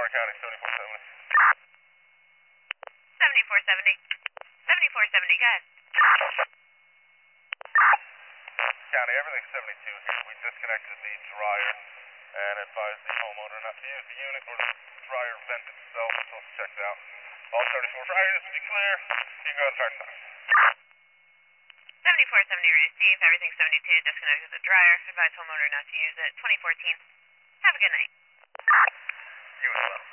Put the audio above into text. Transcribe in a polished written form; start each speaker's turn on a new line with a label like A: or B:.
A: Broward County, 7470.
B: 7470. 7470, go ahead.
A: County, everything's 72 here. We disconnected the dryer and advised the homeowner not to use the unit or the dryer vent itself until it's checked out. All 34 dryers will be clear. You can go to start time.
B: 7470 received, everything's 72, disconnected the dryer, advised homeowner not to use it, 2014. Have a good night.
A: You as well.